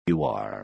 WBUR.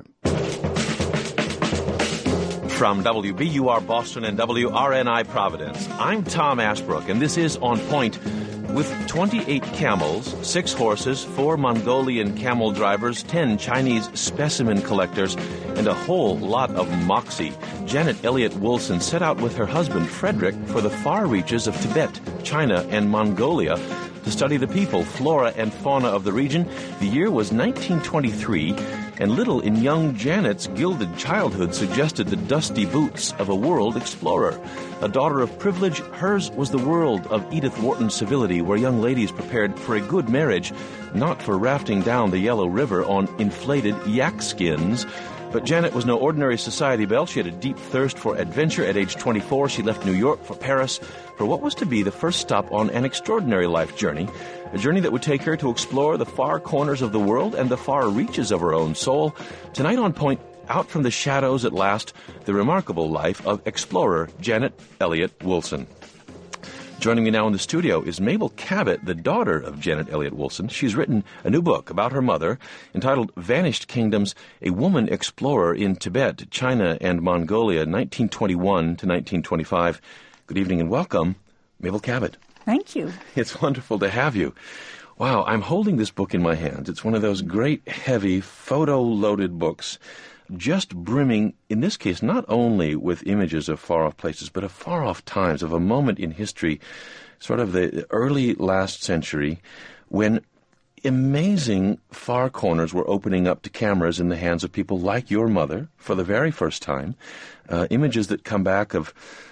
From WBUR Boston and WRNI Providence, I'm Tom Ashbrook, and this is On Point. With 28 camels, 6 horses, 4 Mongolian camel drivers, 10 Chinese specimen collectors, and a whole lot of moxie, Janet Elliott Woolson set out with her husband, Frederick, for the far reaches of Tibet, China, and Mongolia to study the people, flora, and fauna of the region. The year was 1923, and little in young Janet's gilded childhood suggested the dusty boots of a world explorer. A daughter of privilege, hers was the world of Edith Wharton's civility, where young ladies prepared for a good marriage, not for rafting down the Yellow River on inflated yak skins. But Janet was no ordinary society belle. She had a deep thirst for adventure. At age 24, she left New York for Paris for what was to be the first stop on an extraordinary life journey, a journey that would take her to explore the far corners of the world and the far reaches of her own soul. Tonight on Point, out from the shadows at last, the remarkable life of explorer Janet Elliott Woolson. Joining me now in the studio is Mabel Cabot, the daughter of Janet Elliott Woolson. She's written a new book about her mother entitled Vanished Kingdoms, A Woman Explorer in Tibet, China, and Mongolia, 1921 to 1925. Good evening and welcome, Mabel Cabot. Thank you. It's wonderful to have you. Wow, I'm holding this book in my hands. It's one of those great, heavy, photo-loaded books, just brimming, in this case, not only with images of far-off places, but of far-off times, of a moment in history, sort of the early last century, when amazing far corners were opening up to cameras in the hands of people like your mother for the very first time. Images that come back of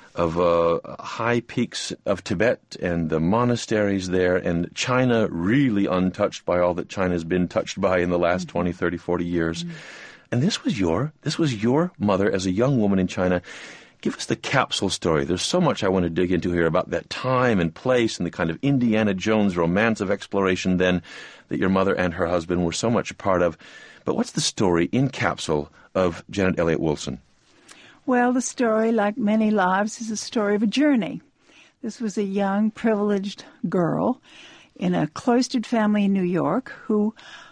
high peaks of Tibet and the monasteries there, and China really untouched by all that China's been touched by in the last 20, 30, 40 years. And this was your mother as a young woman in China. Give us the capsule story. There's so much I want to dig into here about that time and place and the kind of Indiana Jones romance of exploration then that your mother and her husband were so much a part of. But what's the story in capsule of Janet Elliott Woolson? Well, the story, like many lives, is a story of a journey. This was a young, privileged girl in a cloistered family in New York who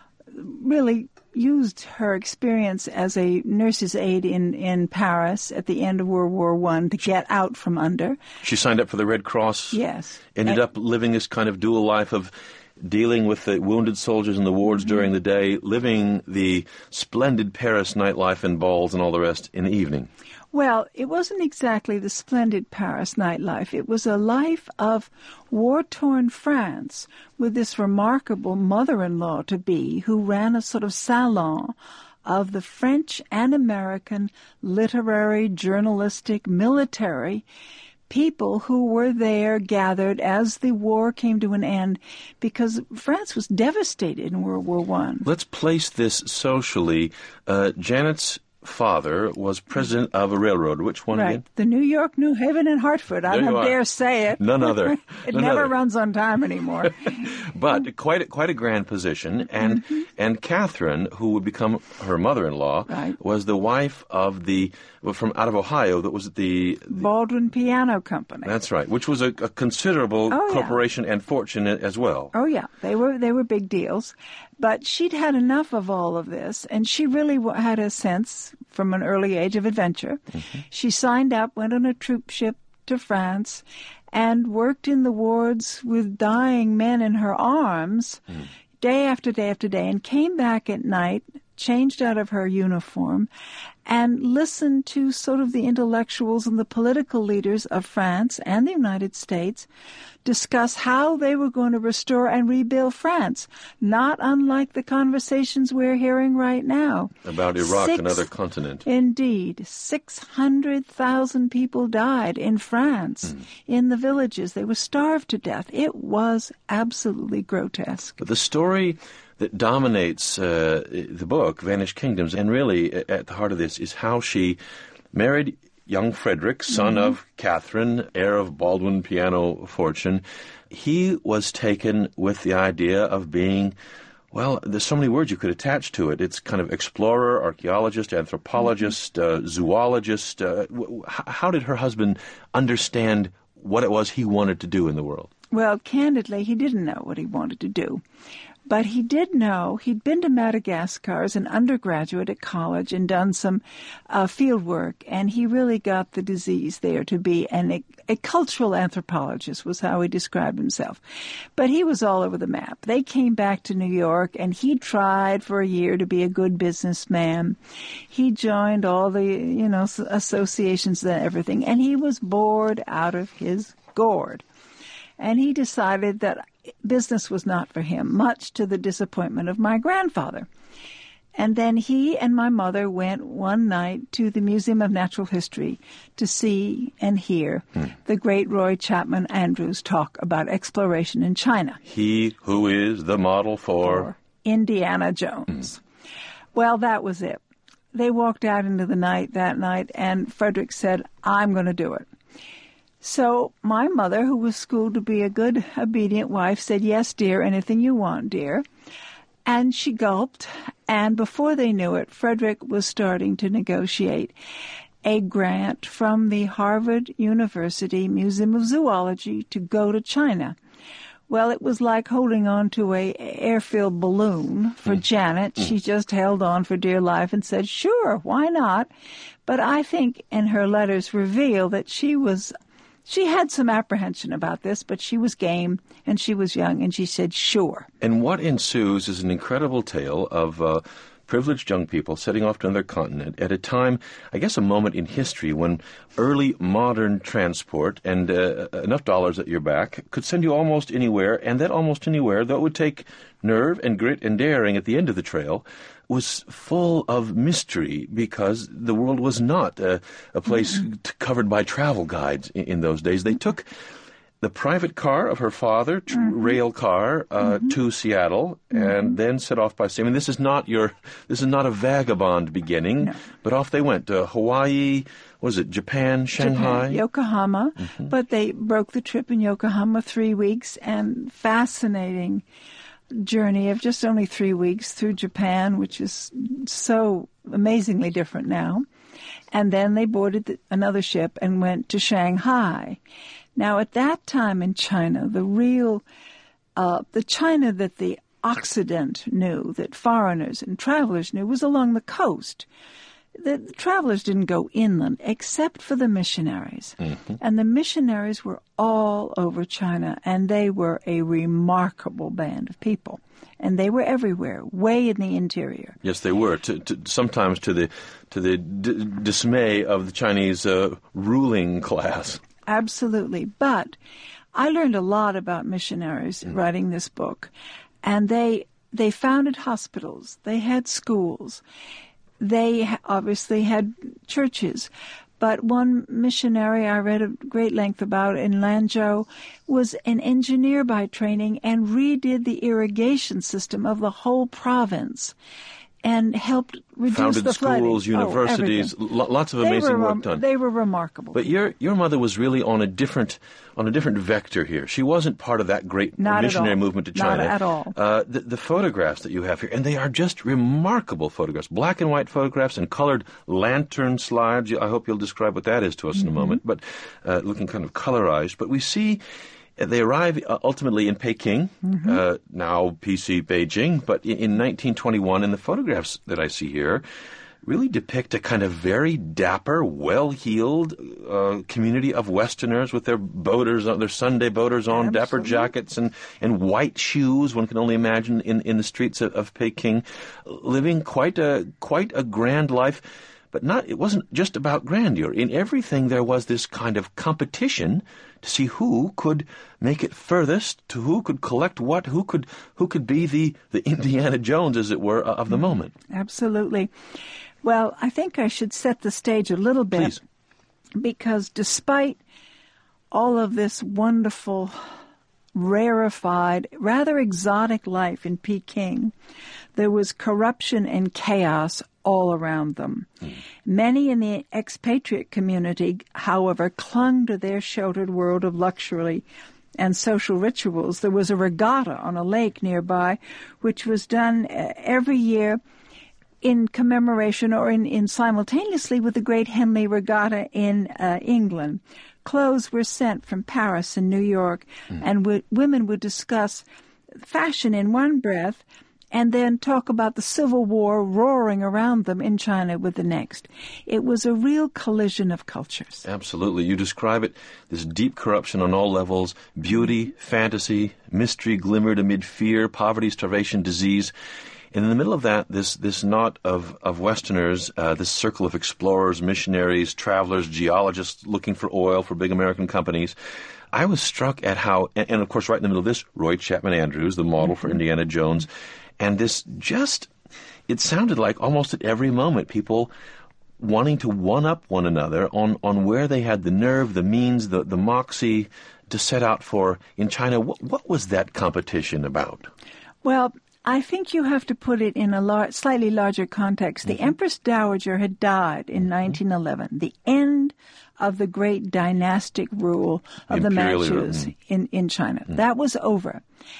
really used her experience as a nurse's aide in Paris at the end of World War I to get out from under. She signed up for the Red Cross. Yes. Ended up living this kind of dual life of dealing with the wounded soldiers in the wards during the day, living the splendid Paris nightlife and balls and all the rest in the evening. Well, it wasn't exactly the splendid Paris nightlife. It was a life of war-torn France with this remarkable mother-in-law-to-be who ran a sort of salon of the French and American literary, journalistic, military people who were there gathered as the war came to an end because France was devastated in World War I. Let's place this socially. Janet's father was president of a railroad. Which one again? The New York, New Haven, and Hartford. I don't dare say it. None other. It never runs on time anymore. But quite a grand position. And Catherine, who would become her mother-in-law, was the wife of from out of Ohio, that was the Baldwin Piano Company. That's right, which was a considerable corporation and fortune as well. Oh yeah, they were big deals. But she'd had enough of all of this, and she really had a sense from an early age of adventure. She signed up, went on a troop ship to France, and worked in the wards with dying men in her arms day after day after day, and came back at night, changed out of her uniform, and listened to sort of the intellectuals and the political leaders of France and the United States discuss how they were going to restore and rebuild France, not unlike the conversations we're hearing right now. About Iraq, another continent. Indeed. 600,000 people died in France, in the villages. They were starved to death. It was absolutely grotesque. But the story that dominates the book, Vanished Kingdoms, and really at the heart of this is how she married young Frederick, son of Catherine, heir of Baldwin piano fortune. He was taken with the idea of being, well, there's so many words you could attach to it. It's kind of explorer, archaeologist, anthropologist, zoologist. How did her husband understand what it was he wanted to do in the world? Well, candidly, he didn't know what he wanted to do. But he did know, he'd been to Madagascar as an undergraduate at college and done some field work, and he really got the disease there to be a cultural anthropologist was how he described himself. But he was all over the map. They came back to New York, and he tried for a year to be a good businessman. He joined all the, associations and everything, and he was bored out of his gourd. And he decided that business was not for him, much to the disappointment of my grandfather. And then he and my mother went one night to the Museum of Natural History to see and hear the great Roy Chapman Andrews talk about exploration in China. He who is the model for Indiana Jones. Well, that was it. They walked out into the night that night, and Frederick said, I'm going to do it. So my mother, who was schooled to be a good, obedient wife, said, yes, dear, anything you want, dear. And she gulped, and before they knew it, Frederick was starting to negotiate a grant from the Harvard University Museum of Zoology to go to China. Well, it was like holding on to a air-filled balloon for Janet. She just held on for dear life and said, sure, why not? But I think, and her letters reveal that she had some apprehension about this, but she was game, and she was young, and she said, sure. And what ensues is an incredible tale of privileged young people setting off to another continent at a time, I guess a moment in history when early modern transport and enough dollars at your back could send you almost anywhere, and that almost anywhere, though it would take nerve and grit and daring at the end of the trail, was full of mystery because the world was not a place covered by travel guides in those days. They took the private car of her father, rail car, to Seattle, and then set off by saying, this is not a vagabond beginning, but off they went to Hawaii, was it Japan, Shanghai? Yokohama, but they broke the trip in Yokohama 3 weeks, and fascinating journey of just only 3 weeks through Japan, which is so amazingly different now. And then they boarded another ship and went to Shanghai. Now, at that time in China, the China that the Occident knew, that foreigners and travelers knew, was along the coast. The travelers didn't go inland except for the missionaries. And the missionaries were all over China, and they were a remarkable band of people. And they were everywhere, way in the interior. Yes, they were. Sometimes to the dismay of the Chinese ruling class. Absolutely. But I learned a lot about missionaries writing this book. And they founded hospitals. They had schools. They obviously had churches. But one missionary I read at great length about in Lanzhou was an engineer by training and redid the irrigation system of the whole province and helped reduce the flooding. Founded schools, universities, lots of amazing work done. They were remarkable. But your mother was really on a different vector here. She wasn't part of that great missionary movement to China. Not at all. The photographs that you have here, and they are just remarkable photographs, black and white photographs and colored lantern slides. I hope you'll describe what that is to us in a moment, but looking kind of colorized. But we see they arrive ultimately in Peking, now PC Beijing, but in 1921, and the photographs that I see here really depict a kind of very dapper, well-heeled community of Westerners with their boaters, their Sunday boaters on, dapper jackets and white shoes, one can only imagine, in the streets of Peking, living quite a grand life. But it wasn't just about grandeur. In everything there was this kind of competition to see who could make it furthest, to who could collect what, who could be the Indiana Jones, as it were, of the moment. Absolutely. Well, I think I should set the stage a little bit. Please. Because despite all of this wonderful, rarefied, rather exotic life in Peking, there was corruption and chaos all around them. Many in the expatriate community, however, clung to their sheltered world of luxury and social rituals. There was a regatta on a lake nearby, which was done every year in commemoration or in simultaneously with the Great Henley Regatta in England. Clothes were sent from Paris and New York, and women would discuss fashion in one breath and then talk about the Civil War roaring around them in China with the next. It was a real collision of cultures. Absolutely. You describe it, this deep corruption on all levels, beauty, fantasy, mystery glimmered amid fear, poverty, starvation, disease. And in the middle of that, this knot of Westerners, this circle of explorers, missionaries, travelers, geologists looking for oil for big American companies. I was struck at how, and of course right in the middle of this, Roy Chapman Andrews, the model for Indiana Jones, and this just, it sounded like almost at every moment people wanting to one-up one another on where they had the nerve, the means, the moxie to set out for in China. What was that competition about? Well, I think you have to put it in a slightly larger context. The Empress Dowager had died in 1911, the end of the great dynastic rule of the Manchus in China. That was over.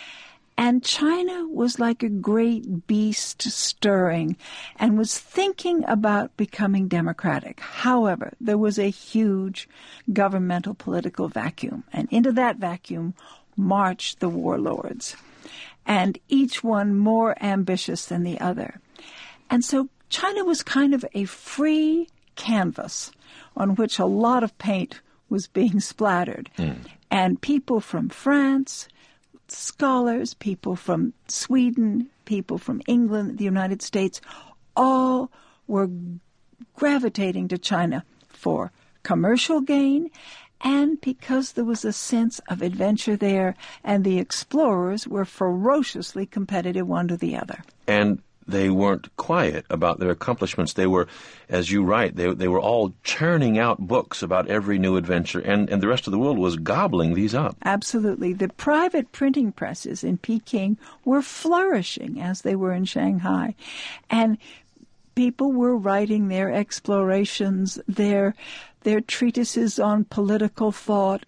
And China was like a great beast stirring and was thinking about becoming democratic. However, there was a huge governmental political vacuum, and into that vacuum marched the warlords, and each one more ambitious than the other. And so China was kind of a free canvas on which a lot of paint was being splattered. And people from France, scholars, people from Sweden, people from England, the United States, all were gravitating to China for commercial gain and because there was a sense of adventure there, and the explorers were ferociously competitive one to the other. And they weren't quiet about their accomplishments. They were, as you write, they were all churning out books about every new adventure, and the rest of the world was gobbling these up. Absolutely. The private printing presses in Peking were flourishing as they were in Shanghai. And people were writing their explorations, their treatises on political thought.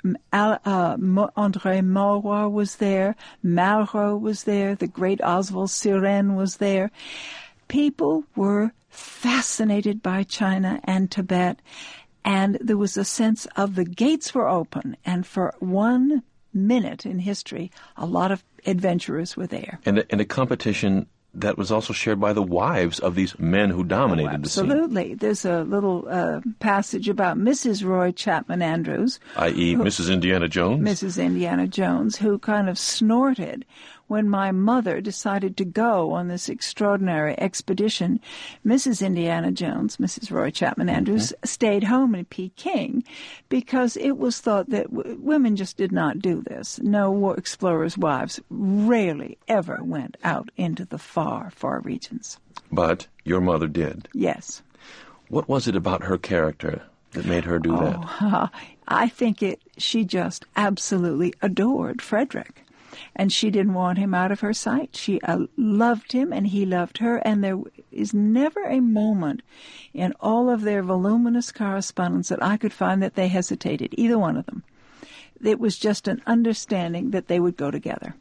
André Maurois was there. Malraux was there. The great Oswald Siren was there. People were fascinated by China and Tibet, and there was a sense of the gates were open, and for 1 minute in history, a lot of adventurers were there. And a competition that was also shared by the wives of these men who dominated the scene. Absolutely. There's a little passage about Mrs. Roy Chapman Andrews. I.e. Mrs. Indiana Jones? Mrs. Indiana Jones, who kind of snorted when my mother decided to go on this extraordinary expedition. Mrs. Indiana Jones, Mrs. Roy Chapman Andrews, stayed home in Peking because it was thought that women just did not do this. No explorers' wives rarely ever went out into the far, far regions. But your mother did. Yes. What was it about her character that made her do that? I think she just absolutely adored Frederick. And she didn't want him out of her sight. She loved him, and he loved her. And there is never a moment in all of their voluminous correspondence that I could find that they hesitated, either one of them. It was just an understanding that they would go together.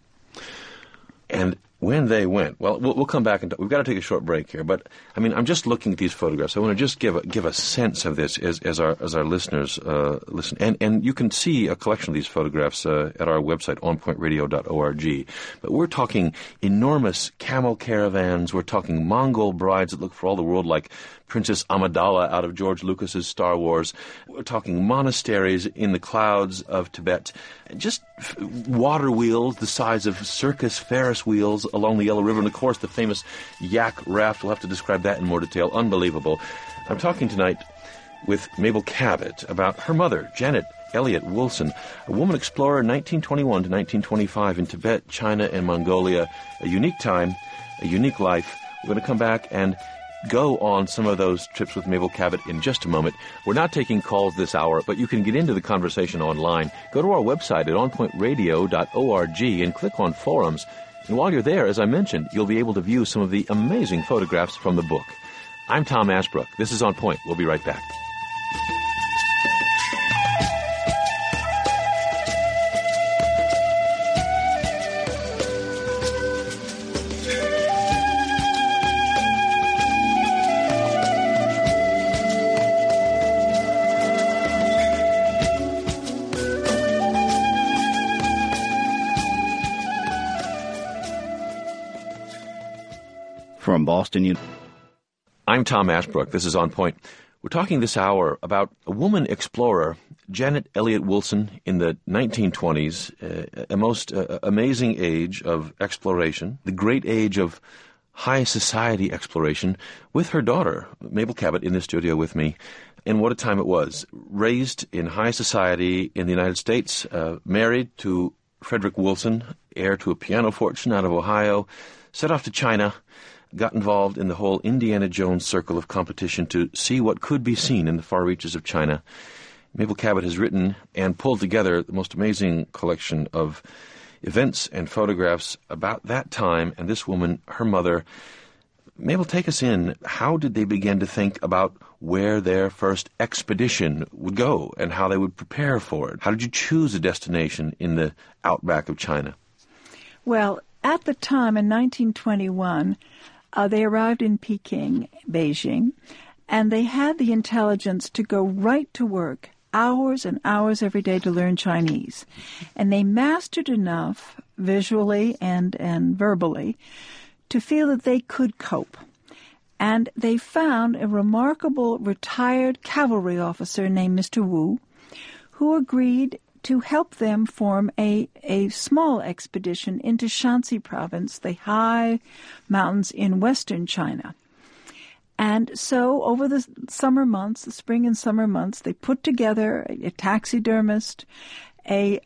And when they went, well, we'll come back and we've got to take a short break here. But I mean, I'm just looking at these photographs. I want to just give a sense of this as our listeners listen. And you can see a collection of these photographs at our website, onpointradio.org. But we're talking enormous camel caravans. We're talking Mongol brides that look for all the world like Princess Amidala out of George Lucas's Star Wars. We're talking monasteries in the clouds of Tibet. Just water wheels the size of circus Ferris wheels along the Yellow River. And, of course, the famous yak raft. We'll have to describe that in more detail. Unbelievable. I'm talking tonight with Mabel Cabot about her mother, Janet Elliott Wilson, a woman explorer 1921 to 1925 in Tibet, China, and Mongolia. A unique time, a unique life. We're going to come back and go on some of those trips with Mabel Cabot in just a moment. We're not taking calls this hour, but you can get into the conversation online. Go to our website at onpointradio.org and click on forums. And while you're there, as I mentioned, you'll be able to view some of the amazing photographs from the book. I'm Tom Ashbrook. This is On Point. We'll be right back. from Boston. I'm Tom Ashbrook. This is On Point. We're talking this hour about a woman explorer, Janet Elliott Wilson, in the 1920s, a most amazing age of exploration, the great age of high society exploration, with her daughter, Mabel Cabot, in the studio with me. And what a time it was. Raised in high society in the United States, married to Frederick Wilson, heir to a piano fortune out of Ohio, set off to China, got involved in the whole Indiana Jones circle of competition to see what could be seen in the far reaches of China. Mabel Cabot has written and pulled together the most amazing collection of events and photographs about that time and this woman, her mother. Mabel, take us in. How did they begin to think about where their first expedition would go and how they would prepare for it? How did you choose a destination in the outback of China? Well, at the time, in 1921, they arrived in Peking, Beijing, and they had the intelligence to go right to work, hours and hours every day to learn Chinese. And they mastered enough, visually and verbally, to feel that they could cope. And they found a remarkable retired cavalry officer named Mr. Wu, who agreed to help them form a small expedition into Shanxi province, the high mountains in western China. And so over the summer months, the spring and summer months, they put together a taxidermist, a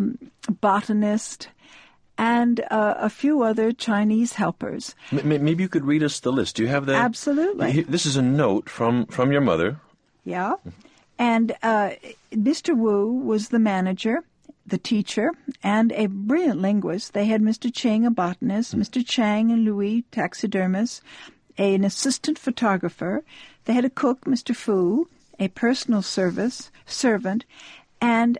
botanist, and a few other Chinese helpers. Maybe you could read us the list. Do you have that? Absolutely. This is a note from your mother. Yeah. And Mr. Wu was the manager, the teacher, and a brilliant linguist. They had Mr. Ching, a botanist, Mr. Chang and Louis, taxidermists, an assistant photographer. They had a cook, Mr. Fu, a personal servant, and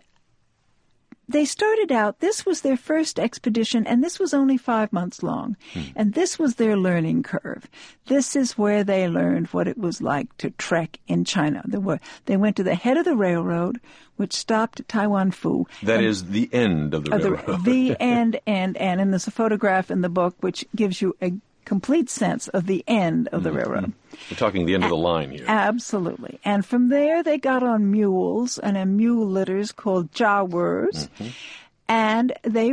they started out, this was their first expedition, and this was only 5 months long. And this was their learning curve. This is where they learned what it was like to trek in China. They went to the head of the railroad, which stopped at Taiwan-Fu. That is the end of the railroad. The end. And there's a photograph in the book which gives you a complete sense of the end of the railroad. We're talking the end of the line here. Absolutely. And from there, they got on mules and in mule litters called jiawers, and they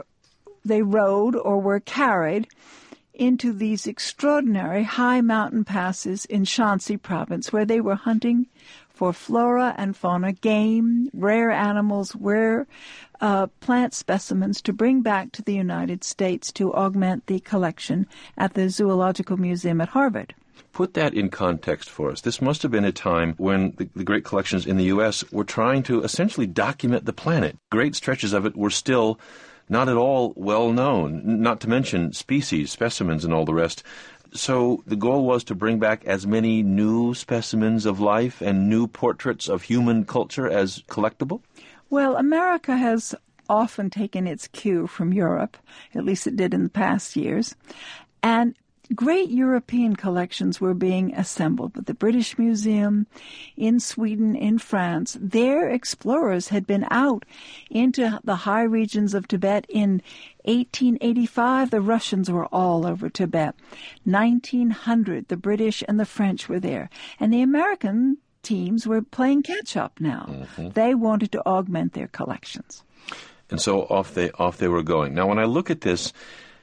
rode or were carried into these extraordinary high mountain passes in Shanxi province, where they were hunting for flora and fauna, game, rare animals, rare plant specimens to bring back to the United States to augment the collection at the Zoological Museum at Harvard. Put that in context for us. This must have been a time when the great collections in the U.S. were trying to essentially document the planet. Great stretches of it were still not at all well known, not to mention species, specimens, and all the rest. So the goal was to bring back as many new specimens of life and new portraits of human culture as collectible? Well, America has often taken its cue from Europe, at least it did in the past years, and great European collections were being assembled. But the British Museum in Sweden, in France, their explorers had been out into the high regions of Tibet. In 1885, the Russians were all over Tibet. 1900, the British and the French were there. And the American teams were playing catch-up now. They wanted to augment their collections. And so off they were going. Now, when I look at this,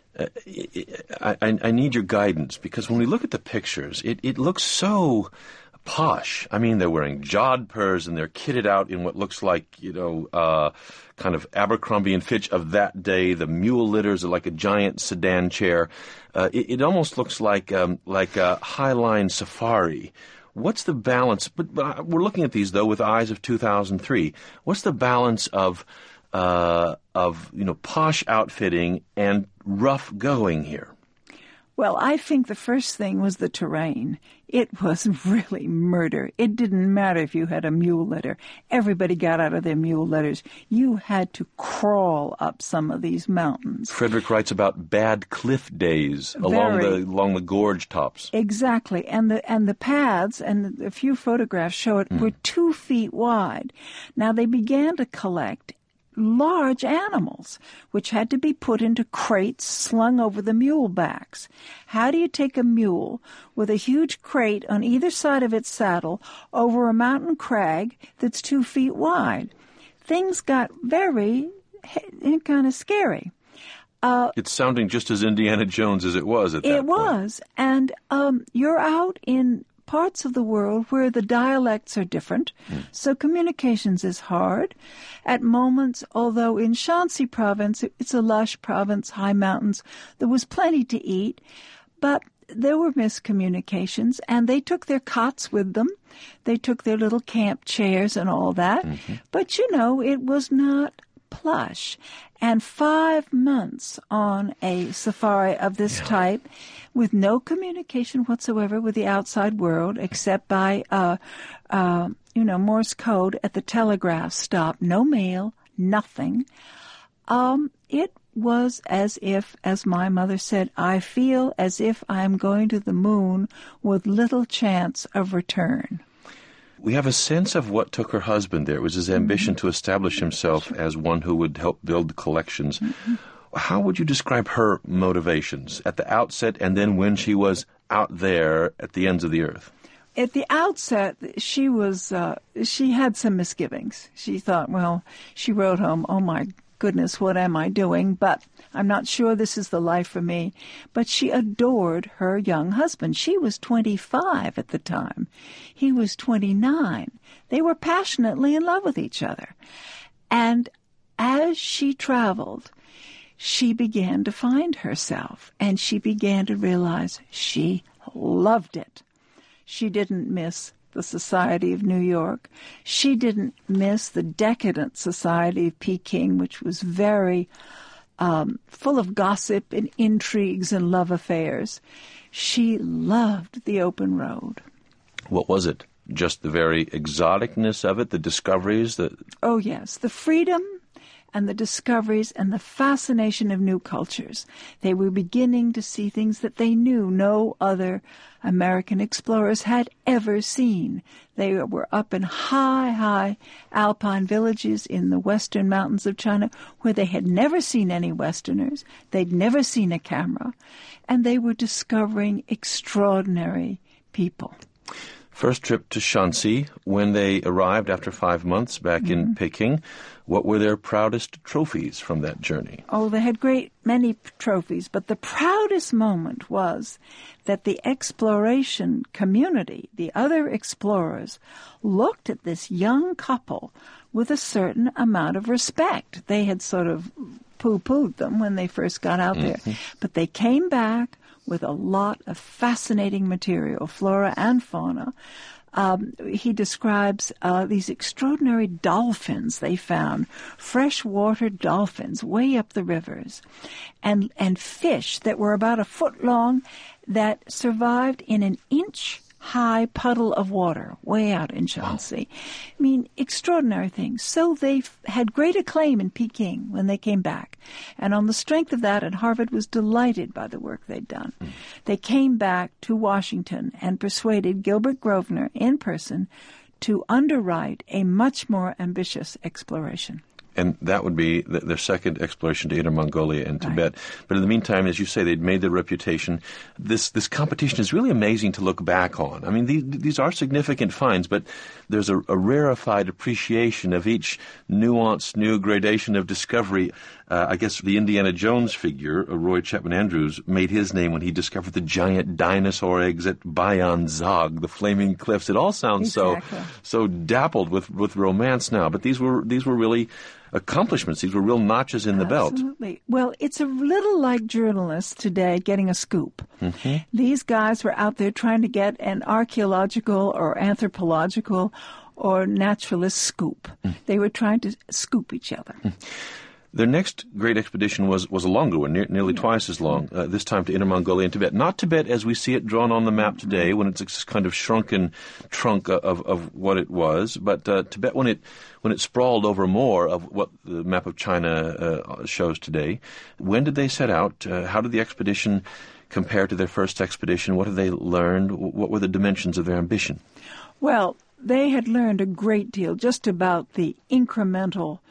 I need your guidance, because when we look at the pictures, it looks so posh. I mean, they're wearing jodhpurs and they're kitted out in what looks like, kind of Abercrombie and Fitch of that day. The mule litters are like a giant sedan chair. It almost looks like a Highline safari. What's the balance? But we're looking at these, though, with eyes of 2003. What's the balance of posh outfitting and rough going here? Well, I think the first thing was the terrain. It was really murder. It didn't matter if you had a mule litter. Everybody got out of their mule litters. You had to crawl up some of these mountains. Frederick writes about bad cliff days along the gorge tops. Exactly. And the paths, and a few photographs show it, were 2 feet wide. Now, they began to collect large animals, which had to be put into crates slung over the mule backs. How do you take a mule with a huge crate on either side of its saddle over a mountain crag that's 2 feet wide? Things got very kind of scary. It's sounding just as Indiana Jones as it was at that point. It was. And you're out in parts of the world where the dialects are different, so communications is hard. At moments, although in Shanxi province, it's a lush province, high mountains, there was plenty to eat, but there were miscommunications, and they took their cots with them. They took their little camp chairs and all that. But, it was not plush. And 5 months on a safari of this type, with no communication whatsoever with the outside world, except by, Morse code at the telegraph stop. No mail, nothing. It was as if, as my mother said, I feel as if I'm going to the moon with little chance of return. We have a sense of what took her husband there. It was his ambition to establish himself as one who would help build collections. How would you describe her motivations at the outset and then when she was out there at the ends of the earth? At the outset, she had some misgivings. She thought, well, she wrote home, oh my goodness, what am I doing? But I'm not sure this is the life for me. But she adored her young husband. She was 25 at the time. He was 29. They were passionately in love with each other. And as she traveled, she began to find herself, and she began to realize she loved it. She didn't miss the Society of New York. She didn't miss the decadent Society of Peking, which was very full of gossip and intrigues and love affairs. She loved the open road. What was it? Just the very exoticness of it, the discoveries? Oh, yes. The freedom and the discoveries and the fascination of new cultures. They were beginning to see things that they knew no other American explorers had ever seen. They were up in high alpine villages in the western mountains of China where they had never seen any Westerners. They'd never seen a camera. And they were discovering extraordinary people. First trip to Shanxi, when they arrived after 5 months back in Peking, what were their proudest trophies from that journey? Oh, they had many trophies, but the proudest moment was that the exploration community, the other explorers, looked at this young couple with a certain amount of respect. They had sort of poo-pooed them when they first got out there, but they came back with a lot of fascinating material, flora and fauna. He describes these extraordinary dolphins they found, freshwater dolphins way up the rivers, and fish that were about a foot long that survived in an inch-high puddle of water way out in Shanxi. I mean, extraordinary things. So they had great acclaim in Peking when they came back. And on the strength of that, and Harvard was delighted by the work they'd done, they came back to Washington and persuaded Gilbert Grosvenor in person to underwrite a much more ambitious exploration. And that would be their second exploration to Inner Mongolia and Tibet. Right. But in the meantime, as you say, they'd made their reputation. This competition is really amazing to look back on. I mean, these are significant finds, but there's a rarefied appreciation of each nuanced new gradation of discovery. I guess the Indiana Jones figure, Roy Chapman Andrews, made his name when he discovered the giant dinosaur eggs at Bayan Zog, the Flaming Cliffs. It all sounds so dappled with romance now, but these were really accomplishments. These were real notches in the belt. Absolutely. Well, it's a little like journalists today getting a scoop. These guys were out there trying to get an archaeological or anthropological or naturalist scoop. They were trying to scoop each other. Their next great expedition was a longer one, nearly twice as long, this time to Inner Mongolia and Tibet. Not Tibet as we see it drawn on the map today, when it's a kind of shrunken trunk of what it was, but Tibet when it sprawled over more of what the map of China shows today. When did they set out? How did the expedition compare to their first expedition? What have they learned? What were the dimensions of their ambition? Well, they had learned a great deal just about the incremental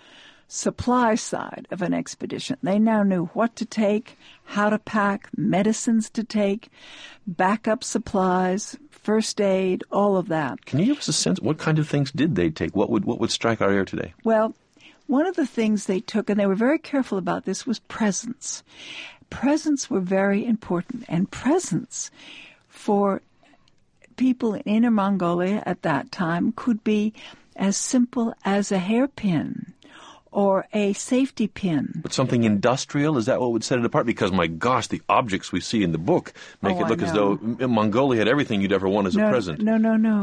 supply side of an expedition. They now knew what to take, how to pack, medicines to take, backup supplies, first aid, all of that. Can you give us a sense, what kind of things did they take? What would strike our ear today? Well, one of the things they took, and they were very careful about this, was presents. Presents were very important, and presents for people in Inner Mongolia at that time could be as simple as a hairpin or a safety pin. But something industrial, is that what would set it apart? Because, my gosh, the objects we see in the book make it look as though Mongolia had everything you'd ever want as a present. No.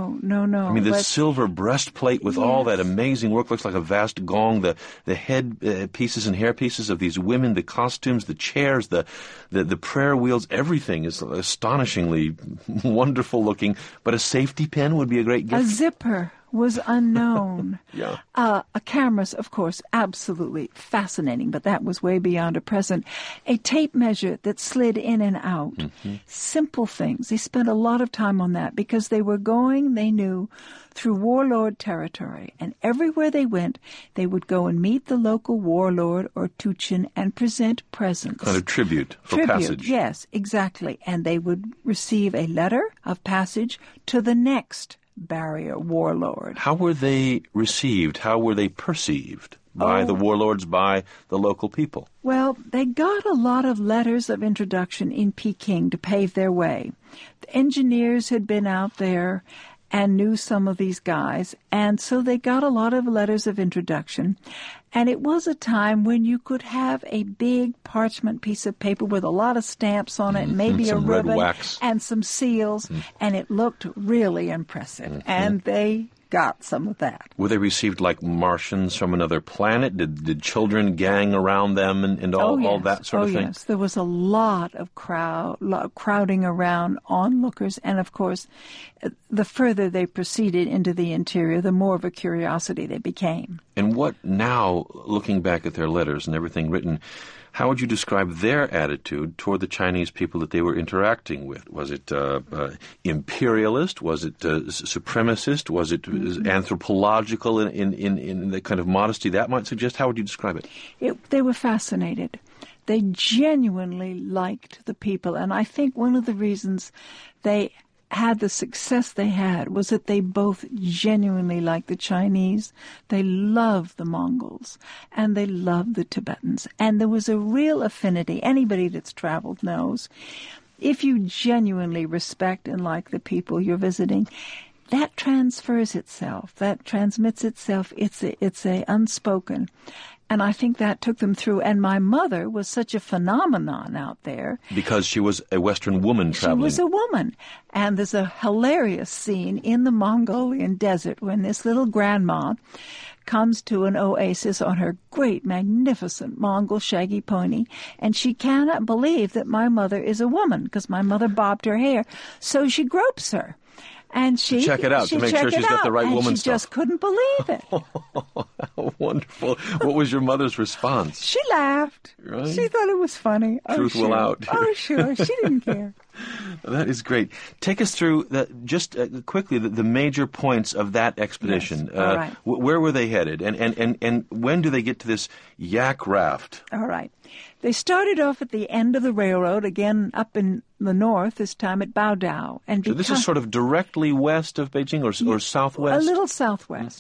I mean, the silver breastplate with all that amazing work, looks like a vast gong, the head pieces and hair pieces of these women, the costumes, the chairs, the prayer wheels, everything is astonishingly wonderful looking. But a safety pin would be a great gift. A zipper was unknown. Yeah. Cameras, of course, absolutely fascinating, but that was way beyond a present. A tape measure that slid in and out. Mm-hmm. Simple things. They spent a lot of time on that because they were going, they knew, through warlord territory. And everywhere they went, they would go and meet the local warlord or Tuchin and present presents. Kind of tribute for passage. Yes, exactly. And they would receive a letter of passage to the next barrier warlord. How were they received? How were they perceived by the warlords, by the local people? Well, they got a lot of letters of introduction in Peking to pave their way. The engineers had been out there and knew some of these guys, and so they got a lot of letters of introduction. And it was a time when you could have a big parchment piece of paper with a lot of stamps on it, maybe a ribbon, red wax, and some seals, and it looked really impressive. And they got some of that. Were they received like Martians from another planet? Did children gang around them and all that sort of thing? Yes, there was a lot of crowding around onlookers, and of course, the further they proceeded into the interior, the more of a curiosity they became. And what now, looking back at their letters and everything written, how would you describe their attitude toward the Chinese people that they were interacting with? Was it imperialist? Was it supremacist? Was it anthropological in the kind of modesty that might suggest? How would you describe it? They were fascinated. They genuinely liked the people, and I think one of the reasons they had the success they had was that they both genuinely liked the Chinese. They loved the Mongols, and they loved the Tibetans. And there was a real affinity. Anybody that's traveled knows. If you genuinely respect and like the people you're visiting, that transfers itself. That transmits itself. It's a unspoken. And I think that took them through. And my mother was such a phenomenon out there. Because she was a Western woman traveling. She was a woman. And there's a hilarious scene in the Mongolian desert when this little grandma comes to an oasis on her great, magnificent Mongol shaggy pony, and she cannot believe that my mother is a woman because my mother bobbed her hair. So she gropes her. And she check it out to make sure she's got the right woman stuff. She just couldn't believe it. How wonderful. What was your mother's response? She laughed. Right? She thought it was funny. Truth will out. Oh, sure. She didn't care. That is great. Take us through, just quickly, the major points of that expedition. Yes. All right. Where were they headed? And when do they get to this yak raft? All right. They started off at the end of the railroad, again up in the north, this time at Baodao. So this is sort of directly west of Beijing or southwest? A little southwest.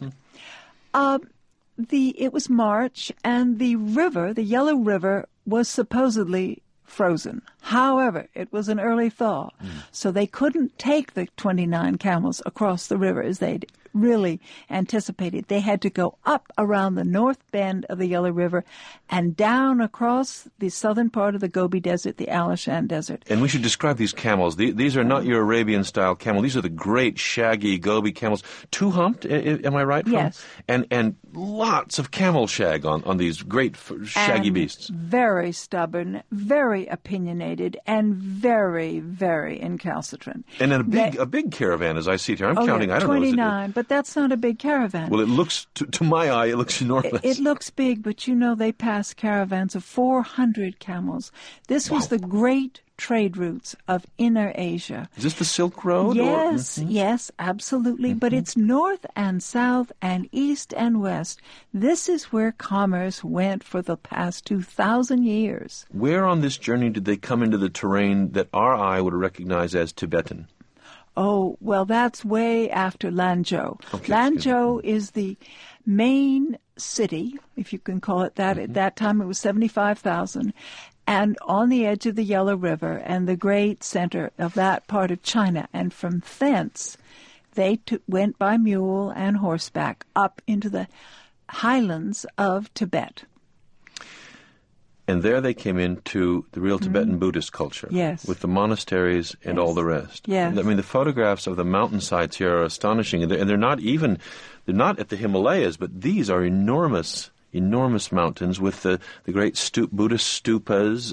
Mm-hmm. It was March, and the river, the Yellow River, was supposedly frozen. However, it was an early thaw, so they couldn't take the 29 camels across the river as they'd really anticipated. They had to go up around the north bend of the Yellow River and down across the southern part of the Gobi Desert, the Alishan Desert. And we should describe these camels. These are not your Arabian-style camel. These are the great, shaggy Gobi camels. Two-humped, am I right? Yes. And lots of camel shag on these great, shaggy beasts. Very stubborn, very opinionated, and very, very incalcitrant. And then a big caravan, as I see it here. I'm counting, I don't 29, know. but but that's not a big caravan. Well, it looks, to my eye, it looks enormous. It looks big, but they passed caravans of 400 camels. This was the great trade routes of Inner Asia. Is this the Silk Road? Yes, yes, absolutely. But it's north and south and east and west. This is where commerce went for the past 2,000 years. Where on this journey did they come into the terrain that our eye would recognize as Tibetan? Oh, well, that's way after Lanzhou. Okay, Lanzhou is the main city, if you can call it that. At that time, it was 75,000. And on the edge of the Yellow River and the great center of that part of China. And from thence, they went by mule and horseback up into the highlands of Tibet. And there they came into the real Tibetan Buddhist culture. Yes. With the monasteries and all the rest. Yes. I mean, the photographs of the mountainsides here are astonishing. And they're not at the Himalayas, but these are enormous mountains with the great Buddhist stupas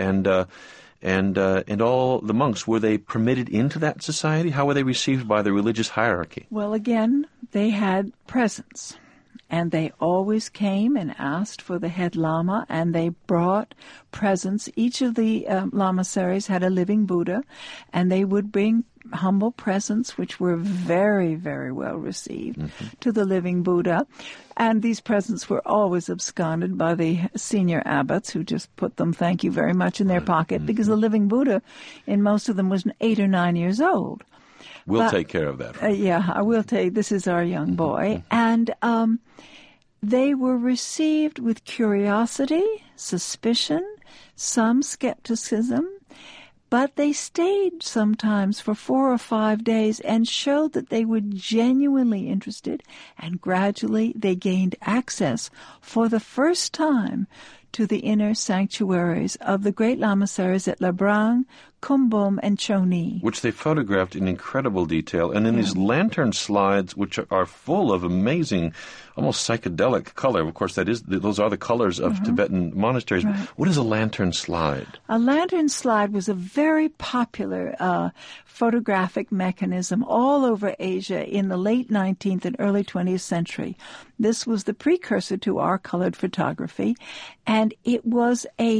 and all the monks. Were they permitted into that society? How were they received by the religious hierarchy? Well, again, they had presents. And they always came and asked for the head lama, and they brought presents. Each of the lamaseries had a living Buddha, and they would bring humble presents, which were very, very well received, to the living Buddha. And these presents were always absconded by the senior abbots, who just put them, thank you very much, in their pocket, because the living Buddha, in most of them, was 8 or 9 years old. We'll take care of that. Yeah, I will take. This is our young boy. And they were received with curiosity, suspicion, some skepticism, but they stayed sometimes for 4 or 5 days and showed that they were genuinely interested, and gradually they gained access for the first time to the inner sanctuaries of the great lamaseries at Labrang, Kumbum, and Choni. Which they photographed in incredible detail. And in these lantern slides, which are full of amazing, almost psychedelic color. Of course, those are the colors of Tibetan monasteries. Right. What is a lantern slide? A lantern slide was a very popular photographic mechanism all over Asia in the late 19th and early 20th century. This was the precursor to our colored photography, and it was a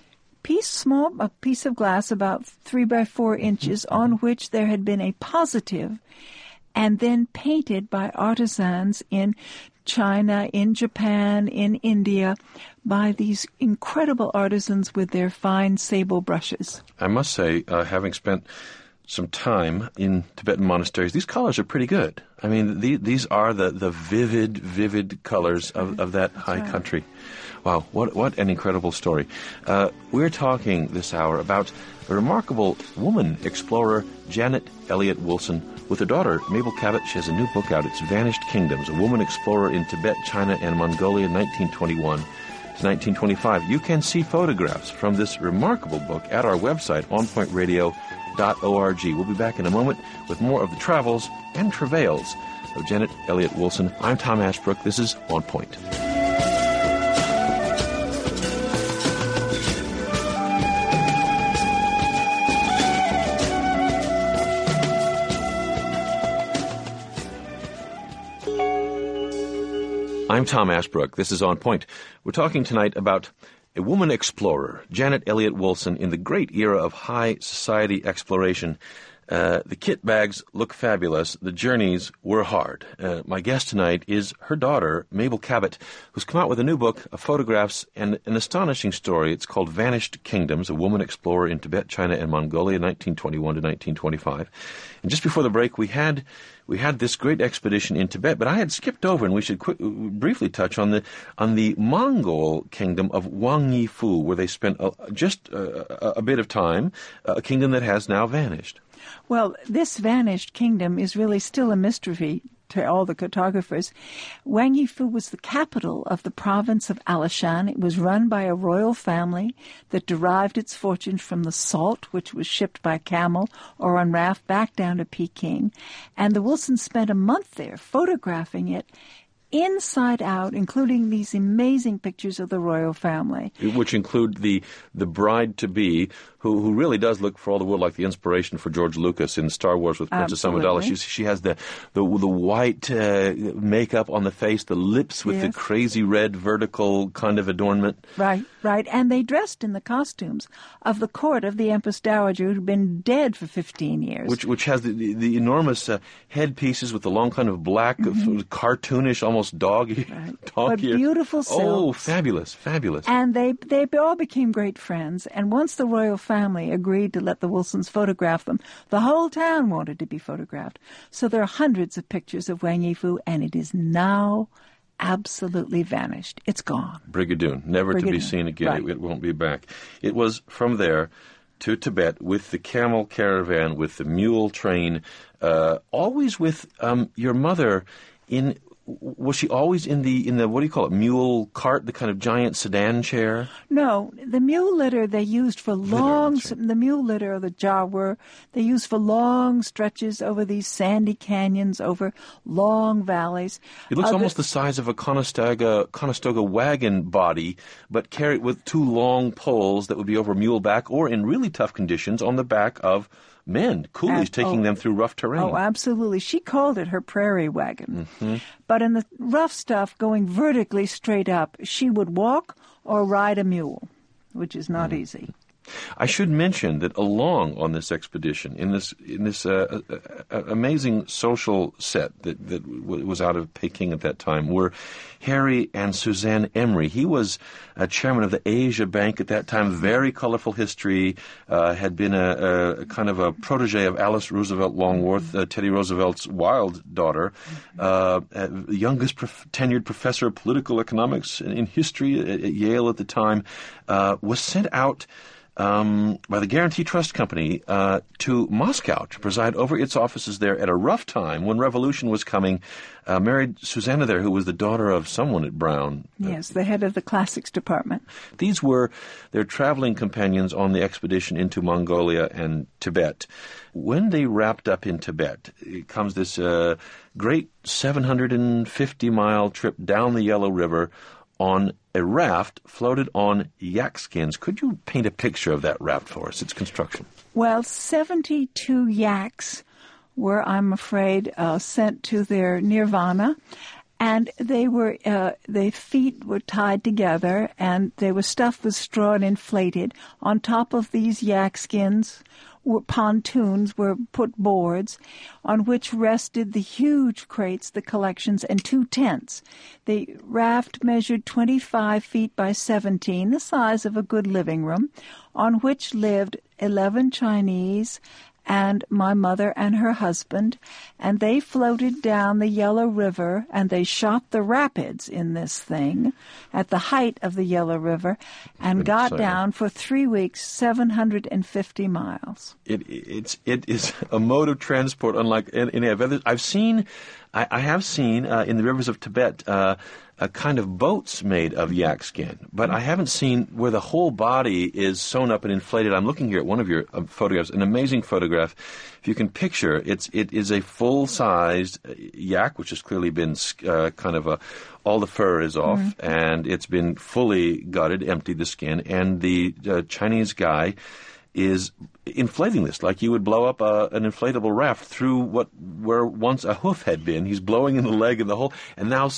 piece of glass about 3 by 4 inches on which there had been a positive, and then painted by artisans in China, in Japan, in India, by these incredible artisans with their fine sable brushes. I must say, having spent some time in Tibetan monasteries, these colors are pretty good. I mean, these are the vivid colors of that high country. Wow, what an incredible story. We're talking this hour about a remarkable woman explorer, Janet Elliott Wilson, with her daughter, Mabel Cabot. She has a new book out. It's Vanished Kingdoms, a woman explorer in Tibet, China, and Mongolia, 1921 to 1925. You can see photographs from this remarkable book at our website, onpointradio.org. We'll be back in a moment with more of the travels and travails of Janet Elliott Wilson. I'm Tom Ashbrook. This is On Point. I'm Tom Ashbrook. This is On Point. We're talking tonight about a woman explorer, Janet Elliott Wilson, in the great era of high society exploration. The kit bags look fabulous. The journeys were hard. My guest tonight is her daughter, Mabel Cabot, who's come out with a new book of photographs and an astonishing story. It's called Vanished Kingdoms, a woman explorer in Tibet, China, and Mongolia, 1921 to 1925. And just before the break, we had this great expedition in Tibet, but I had skipped over, and we should briefly touch on the Mongol kingdom of Wang Yifu, where they spent just a bit of time, a kingdom that has now vanished. Well, this vanished kingdom is really still a mystery to all the cartographers. Wang Yifu was the capital of the province of Alishan. It was run by a royal family that derived its fortunes from the salt, which was shipped by camel or on raft back down to Peking. And the Wilsons spent a month there photographing it inside out, including these amazing pictures of the royal family. Which include the bride-to-be, who really does look for all the world like the inspiration for George Lucas in Star Wars with Princess Amidala. She has the white makeup on the face, the lips with the crazy red vertical kind of adornment. Right. And they dressed in the costumes of the court of the Empress Dowager, who'd been dead for 15 years. Which has the enormous headpieces with the long kind of black, cartoonish, almost dog-eared. But beautiful silks. Oh, fabulous. And they all became great friends. And once the royal family agreed to let the Wilsons photograph them, the whole town wanted to be photographed. So there are hundreds of pictures of Wang Yifu, and it is now absolutely vanished. It's gone. Brigadoon, never to be seen again. Right. It won't be back. It was from there to Tibet with the camel caravan, with the mule train, always with your mother in... Was she always in the what do you call it, mule cart, the kind of giant sedan chair? No, the mule litter they used for the mule litter or the jawur, they used for long stretches over these sandy canyons, over long valleys. It looks almost the size of a Conestoga wagon body, but carried with two long poles that would be over mule back, or in really tough conditions on the back of men, coolies taking them through rough terrain. Oh, absolutely. She called it her prairie wagon. But in the rough stuff, going vertically straight up, she would walk or ride a mule, which is not easy. I should mention that along on this expedition, in this amazing social set that was out of Peking at that time, were Harry and Suzanne Emery. He was chairman of the Asia Bank at that time, very colorful history, had been a kind of a protege of Alice Roosevelt Longworth, Teddy Roosevelt's wild daughter, youngest tenured professor of political economics in history at Yale at the time, was sent out by the Guarantee Trust Company to Moscow to preside over its offices there at a rough time when revolution was coming. Married Susanna there, who was the daughter of someone at Brown. Yes, the head of the classics department. These were their traveling companions on the expedition into Mongolia and Tibet. When they wrapped up in Tibet, it comes this great 750-mile trip down the Yellow River on a raft floated on yak skins. Could you paint a picture of that raft for us, its construction? Well, 72 yaks were, I'm afraid, sent to their nirvana, and their feet were tied together, and they were stuffed with straw and inflated. On top of these yak skins, pontoons were put boards on which rested the huge crates, the collections, and 2 tents. The raft measured 25 feet by 17, the size of a good living room, on which lived 11 Chinese and my mother and her husband, and they floated down the Yellow River, and they shot the rapids in this thing at the height of the Yellow River, and got down for 3 weeks, 750 miles. It is a mode of transport unlike any I've ever. I have seen in the rivers of Tibet a kind of boats made of yak skin, but I haven't seen where the whole body is sewn up and inflated. I'm looking here at one of your photographs, an amazing photograph. If you can picture, it is a full-sized yak, which has clearly been all the fur is off, and it's been fully gutted, emptied the skin, and the Chinese guy is inflating this like you would blow up an inflatable raft through where once a hoof had been. He's blowing in the leg and the whole, and now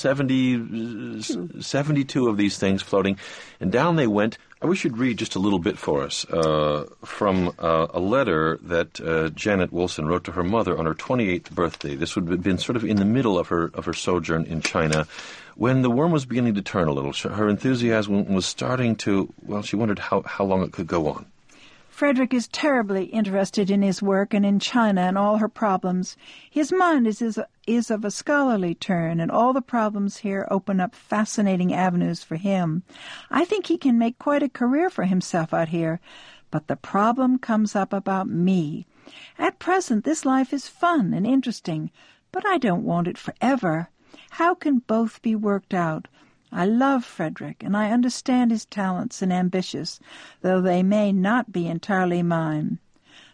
72 of these things floating, and down they went. I wish you'd read just a little bit for us from a letter that Janet Wilson wrote to her mother on her 28th birthday. This would have been sort of in the middle of her sojourn in China, when the worm was beginning to turn a little. Her enthusiasm was starting to, well, she wondered how long it could go on. Frederick is terribly interested in his work and in China and all her problems. His mind is of a scholarly turn, and all the problems here open up fascinating avenues for him. I think he can make quite a career for himself out here. But the problem comes up about me. At present, this life is fun and interesting, but I don't want it forever. How can both be worked out? I love Frederick, and I understand his talents and ambitions, though they may not be entirely mine.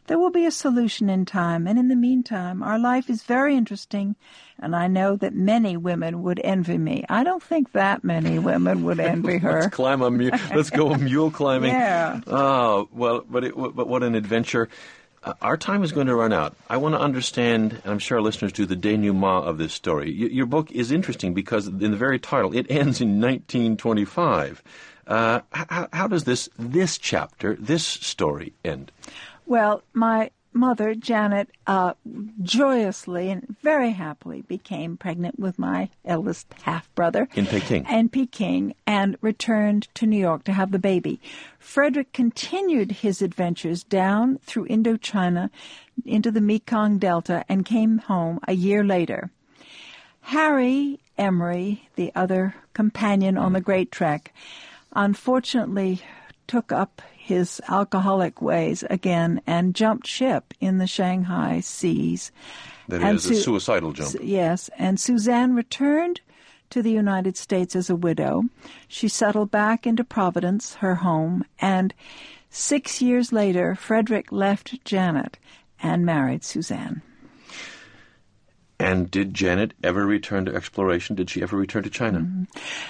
There will be a solution in time, and in the meantime, our life is very interesting, and I know that many women would envy me. I don't think that many women would envy her. Let's go mule climbing. Yeah. Oh, well, but what an adventure. Our time is going to run out. I want to understand, and I'm sure our listeners do, the denouement of this story. Your book is interesting because in the very title, it ends in 1925. How does this chapter, this story, end? Well, my mother, Janet, joyously and very happily became pregnant with my eldest half-brother. In Peking. In Peking, and returned to New York to have the baby. Frederick continued his adventures down through Indochina into the Mekong Delta and came home a year later. Harry Emery, the other companion on the Great Trek, unfortunately took up his alcoholic ways again and jumped ship in the Shanghai seas. That is a suicidal jump. Yes, and Suzanne returned to the United States as a widow. She settled back into Providence, her home, and 6 years later, Frederick left Janet and married Suzanne. And did Janet ever return to exploration? Did she ever return to China? Mm-hmm.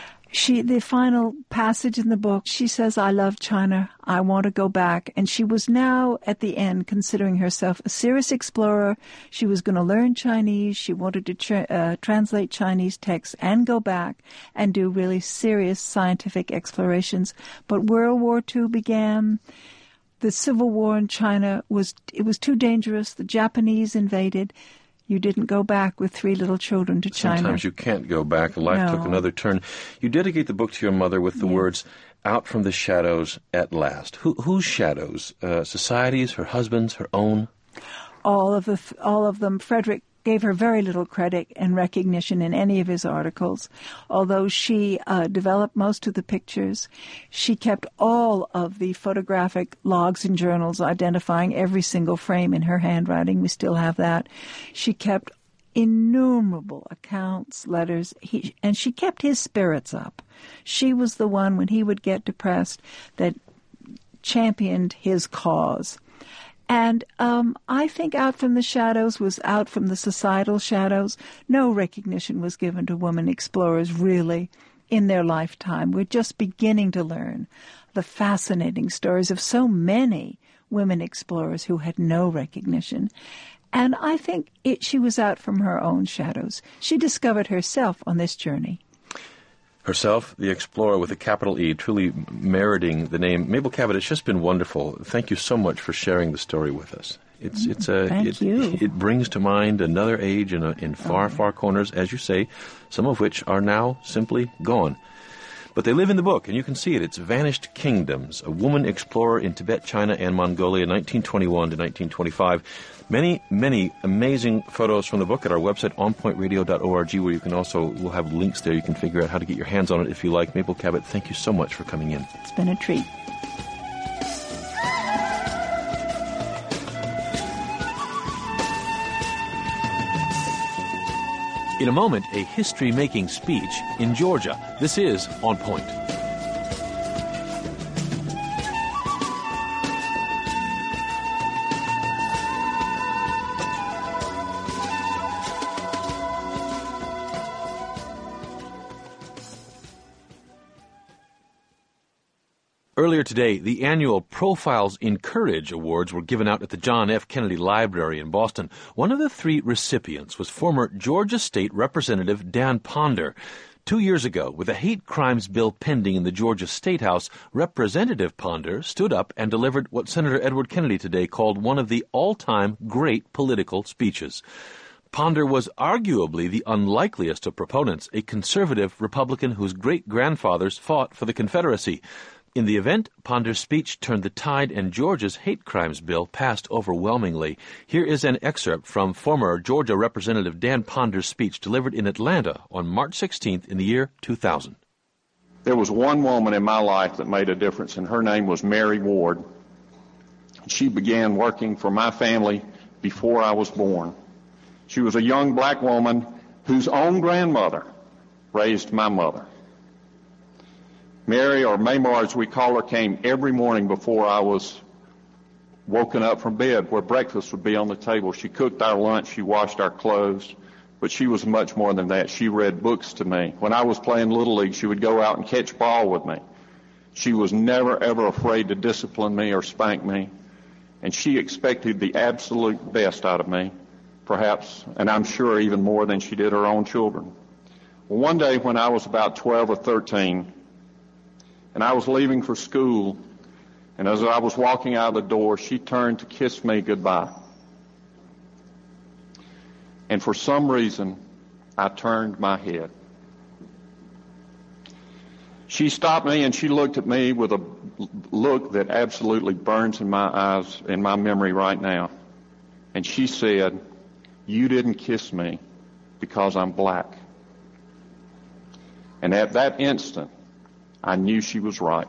The final passage in the book, she says, I love China. I want to go back. And she was now, at the end, considering herself a serious explorer. She was going to learn Chinese. She wanted to translate Chinese texts and go back and do really serious scientific explorations. But World War II began. The Civil War in China was too dangerous. The Japanese invaded. You didn't go back with 3 little children to China. Sometimes you can't go back. Life took another turn. You dedicate the book to your mother with the words, out from the shadows at last. Whose shadows? Society's, her husband's, her own? All of them. Frederick gave her very little credit and recognition in any of his articles. Although she developed most of the pictures, she kept all of the photographic logs and journals identifying every single frame in her handwriting. We still have that. She kept innumerable accounts, letters, and she kept his spirits up. She was the one, when he would get depressed, that championed his cause. And I think Out from the Shadows was out from the societal shadows. No recognition was given to women explorers, really, in their lifetime. We're just beginning to learn the fascinating stories of so many women explorers who had no recognition. And I think she was out from her own shadows. She discovered herself on this journey. Herself, the explorer with a capital E, truly meriting the name. Mabel Cabot, it's just been wonderful. Thank you so much for sharing the story with us. Thank you. It brings to mind another age in far, far corners, as you say, some of which are now simply gone. But they live in the book, and you can see it. It's Vanished Kingdoms, a woman explorer in Tibet, China, and Mongolia, 1921 to 1925. Many, many amazing photos from the book at our website, onpointradio.org, where you can we'll have links there. You can figure out how to get your hands on it if you like. Mabel Cabot, thank you so much for coming in. It's been a treat. In a moment, a history-making speech in Georgia. This is On Point. Earlier today, the annual Profiles in Courage Awards were given out at the John F. Kennedy Library in Boston. One of the 3 recipients was former Georgia State Representative Dan Ponder. 2 years ago, with a hate crimes bill pending in the Georgia State House, Representative Ponder stood up and delivered what Senator Edward Kennedy today called one of the all-time great political speeches. Ponder was arguably the unlikeliest of proponents, a conservative Republican whose great-grandfathers fought for the Confederacy. In the event, Ponder's speech turned the tide and Georgia's hate crimes bill passed overwhelmingly. Here is an excerpt from former Georgia Representative Dan Ponder's speech delivered in Atlanta on March 16th in the year 2000. There was one woman in my life that made a difference, and her name was Mary Ward. She began working for my family before I was born. She was a young black woman whose own grandmother raised my mother. Mary, or Maymar as we call her, came every morning before I was woken up from bed where breakfast would be on the table. She cooked our lunch. She washed our clothes. But she was much more than that. She read books to me. When I was playing Little League, she would go out and catch ball with me. She was never, ever afraid to discipline me or spank me. And she expected the absolute best out of me, perhaps, and I'm sure even more than she did her own children. Well, one day when I was about 12 or 13, and I was leaving for school, and as I was walking out of the door, she turned to kiss me goodbye. And for some reason, I turned my head. She stopped me and she looked at me with a look that absolutely burns in my eyes, in my memory right now. And she said, "You didn't kiss me because I'm black." And at that instant, I knew she was right.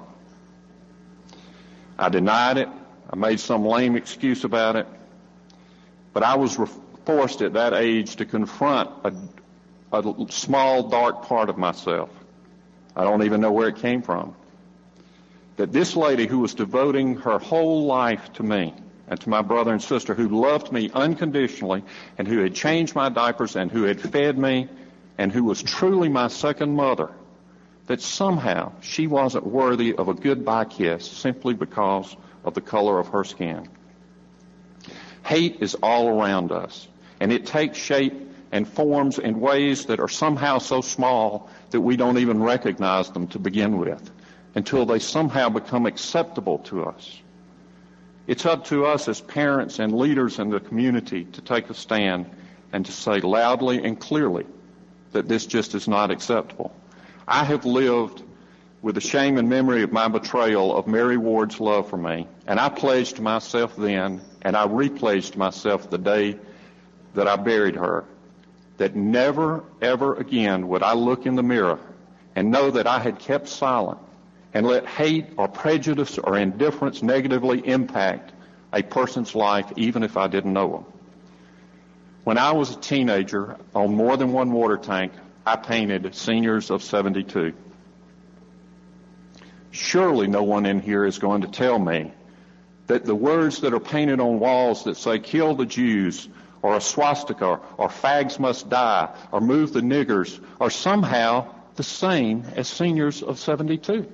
I denied it. I made some lame excuse about it. But I was forced at that age to confront a small, dark part of myself. I don't even know where it came from. That this lady who was devoting her whole life to me and to my brother and sister, who loved me unconditionally and who had changed my diapers and who had fed me and who was truly my second mother, that somehow she wasn't worthy of a goodbye kiss simply because of the color of her skin. Hate is all around us, and it takes shape and forms in ways that are somehow so small that we don't even recognize them to begin with, until they somehow become acceptable to us. It's up to us as parents and leaders in the community to take a stand and to say loudly and clearly that this just is not acceptable. I have lived with the shame and memory of my betrayal of Mary Ward's love for me, and I pledged myself then, and I repledged myself the day that I buried her, that never, ever again would I look in the mirror and know that I had kept silent and let hate or prejudice or indifference negatively impact a person's life, even if I didn't know them. When I was a teenager, on more than one water tank, I painted Seniors of 72. Surely no one in here is going to tell me that the words that are painted on walls that say "kill the Jews," or a swastika, or "fags must die," or "move the niggers," are somehow the same as Seniors of 72.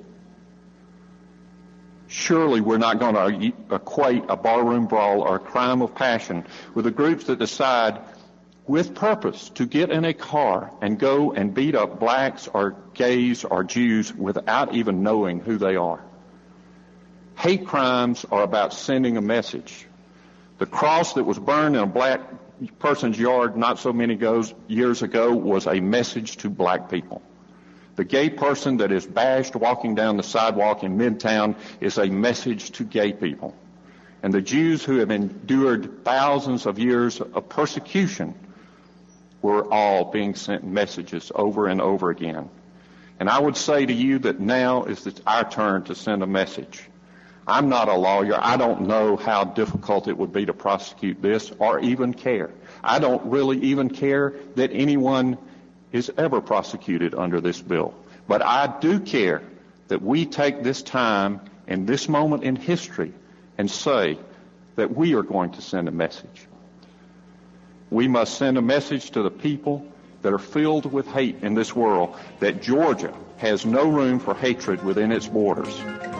Surely we're not going to equate a barroom brawl or a crime of passion with the groups that decide with purpose to get in a car and go and beat up blacks or gays or Jews without even knowing who they are. Hate crimes are about sending a message. The cross that was burned in a black person's yard not so many years ago was a message to black people. The gay person that is bashed walking down the sidewalk in Midtown is a message to gay people. And the Jews who have endured thousands of years of persecution were all being sent messages over and over again. And I would say to you that now is our turn to send a message. I'm not a lawyer. I don't know how difficult it would be to prosecute this or even care. I don't really even care that anyone is ever prosecuted under this bill. But I do care that we take this time and this moment in history and say that we are going to send a message. We must send a message to the people that are filled with hate in this world that Georgia has no room for hatred within its borders.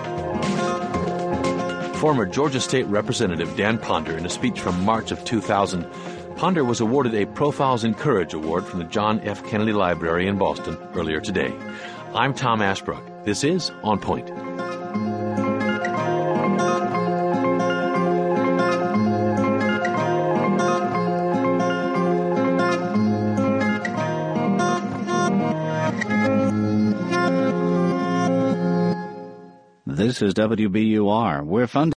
Former Georgia State Representative Dan Ponder, in a speech from March of 2000, Ponder was awarded a Profiles in Courage Award from the John F. Kennedy Library in Boston earlier today. I'm Tom Ashbrook. This is On Point. This is WBUR. We're funded